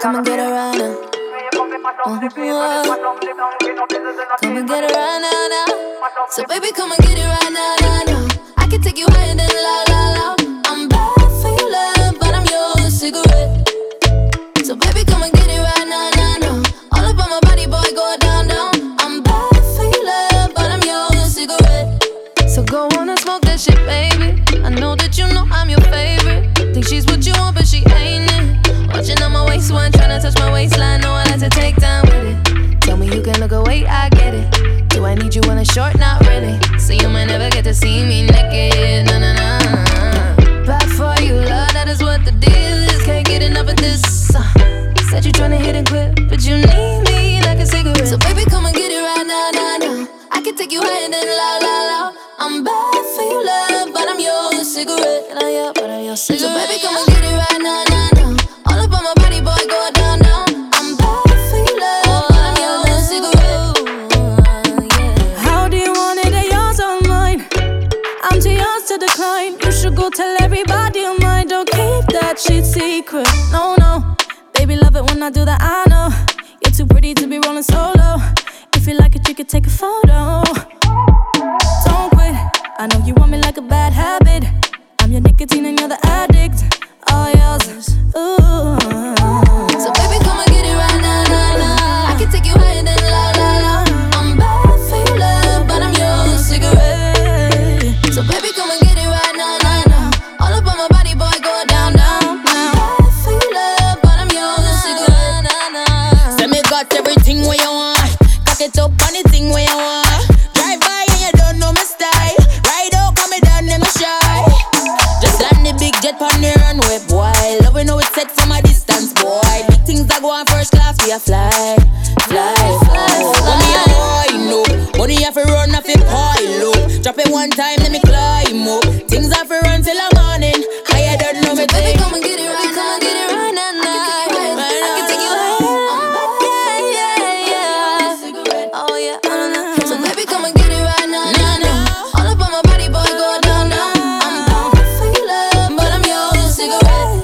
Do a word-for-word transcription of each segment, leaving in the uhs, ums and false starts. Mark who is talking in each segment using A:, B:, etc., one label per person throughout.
A: come and get her right now. Uh-huh. Come and get it right now, now. So baby, come and get it right now, now, now. I can take you higher than la, la, la. I'm bad for your love, but I'm your cigarette. So baby, come and get it right now, now, now. All up on my body, boy, go down, down. I'm bad for your love, but I'm your cigarette. So go on and smoke that shit, baby. I know that you know I'm your favorite. Think she's what you want, but she ain't it. Watching on my waistline, tryna touch my waistline. Know I like to take time with it. Tell me you can look away, I get it. Do I need you on a short? Not really. So you might never get to see me naked. Nah, nah, nah. Bad for you, love, that is what the deal is. Can't get enough of this. Uh, said you tryna hit and quit, but you need me like a cigarette. So baby, come and get it right now, now, now. I can take you higher than la, la, la. I'm bad for your love, but I'm your cigarette. And I up, but I'm your cigarette. So baby, come and get it right now, now, now. All up on my body, boy, go down, down. I'm bad for your love, but I'm your cigarette. Yeah.
B: How do you want it? Are yours or mine? I'm too yours to decline. You should go tell everybody of mine. Don't keep that shit secret. No, no. Baby, love it when I do that, I know. You're too pretty to be rolling solo. If you like it, you could take a photo. Don't quit. I know you want me like a bad habit. I'm your nicotine and you're the addict. All yours. Ooh.
A: So baby, come and get it right now, now, now. I can take you higher than la, la, la. I'm bad for your love, but I'm your cigarette. So baby, come and get it right now, now, now. All up on my body, boy, go down, down. I'm bad for your love, but I'm your cigarette.
C: Say me got everything where you want. Cock it up on the thing where you want. Drive by and you don't know my style. Ride out, come me down, never shy. Just land the big jet on the runway, boy. Love we know it's set from a distance, boy. Big things that go on first class, we a fly, fly, fly. Money a high, no. Money have to run, have to pile up. Drop it one time, let me climb up. Things have to run till the morning. Higher than know me,
A: so baby, come and get it right, come and get it right now, now. I can take you higher. Yeah, yeah, yeah. Oh yeah, uh, so baby, come and get it right now, now, now. All up on my body, boy, go down, down. I'm bad for your love, but I'm your cigarette.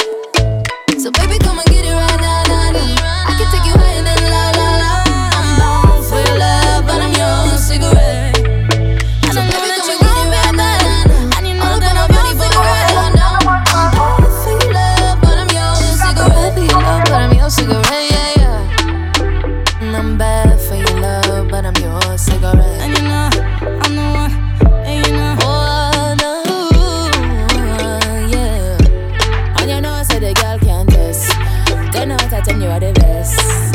A: So baby, come and get it right now, now, now. I can take you higher than la, la, la. I'm bad for your love, but I'm your cigarette. So baby, come and get it right now, now. All up on my body, boy, go down, down. I'm bad for your love, but I'm your cigarette. For your love, but I'm your cigarette, yeah, yeah. And I'm bad for your love, but I'm your cigarette.
B: And you know, I'm the one. And you know,
A: Oh, no, yeah.
C: and you know, say the girl can't test. Ten out of ten, you are the best.